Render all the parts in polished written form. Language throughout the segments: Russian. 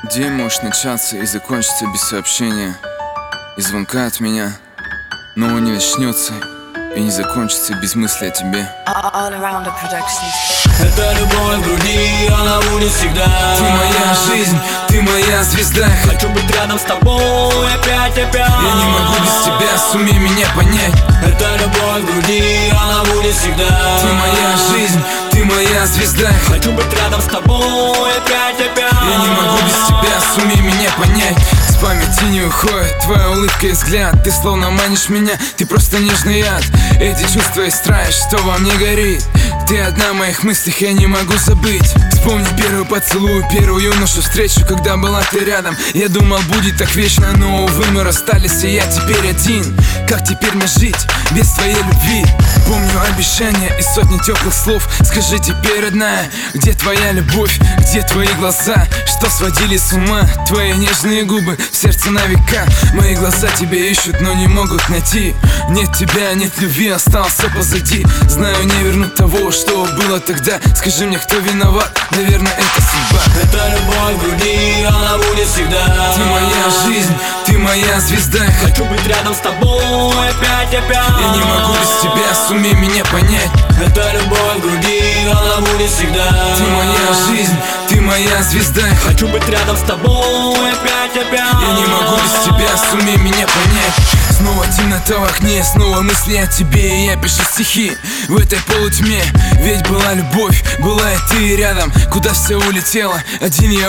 День может начаться и закончиться без сообщения и звонка от меня, но он не начнется и не закончится без мысли о тебе. Это любовь в груди, она будет всегда. Ты моя жизнь, ты моя звезда. Хочу быть рядом с тобой опять. Я не могу без тебя, сумей меня понять. Это любовь в груди, она будет всегда. Ты моя жизнь, ты моя звезда. Хочу быть рядом с тобой опять. Я не могу без тебя, сумей меня понять. С памяти не уходит твоя улыбка и взгляд. Ты словно манишь меня, ты просто нежный яд. Эти чувства и страсть, что во мне горит. Ты одна в моих мыслях, я не могу забыть. Вспомни первый поцелуй, первую нашу встречу, когда была ты рядом. Я думал, будет так вечно, но увы, мы расстались, и я теперь один. Как теперь мне жить без твоей любви? Помню обещания и сотни теплых слов. Скажи теперь, родная, где твоя любовь? Где твои глаза, что сводили с ума? Твои нежные губы в сердце на века. Мои глаза тебя ищут, но не могут найти. Нет тебя, нет любви, осталось все позади. Знаю, не вернуть того, что было тогда. Скажи мне, кто виноват? Наверное, это судьба. Это любовь в груди, она будет всегда. Ты моя жизнь, ты моя звезда. Хочу быть рядом с тобой опять. Я не могу без тебя, сумей меня понять. Это любовь в груди, она будет всегда. Ты моя жизнь, ты моя звезда. Хочу быть рядом с тобой опять. Я не могу без тебя, сумей меня понять. Снова темнота в окне, снова мысли о тебе, и я пишу стихи в этой полутьме. Ведь была любовь, была и ты рядом. Куда все улетело? Один я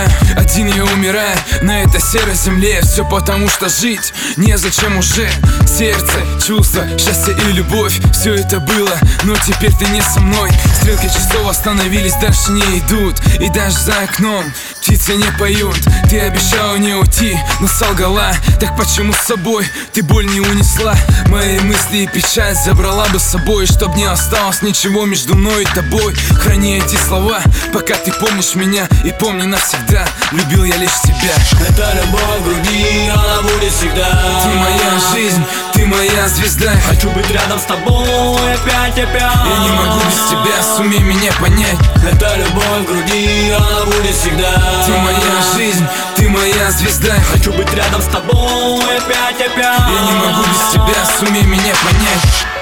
умираю на этой серой земле. Все потому, что жить незачем уже. Сердце, чувства, счастье и любовь, все это было, но теперь ты не со мной. Стрелки часов остановились, дальше не идут. И даже за окном птицы не поют. Ты обещала не уйти, но солгала. Так почему с собой ты боль не унесла? Мои мысли и печаль забрала бы с собой, чтоб не осталось ничего между мной и тобой. Храни эти слова, пока ты помнишь меня. И помни навсегда, любил я лишь тебя. Это любовь в груди, она будет всегда. Ты моя жизнь, ты моя звезда. Хочу быть рядом с тобой опять. Я не могу без тебя, сумей меня понять. Это любовь в груди, она будет всегда. Ты моя жизнь, ты моя звезда. Хочу быть рядом с тобой опять. Я не могу без тебя, сумей меня понять.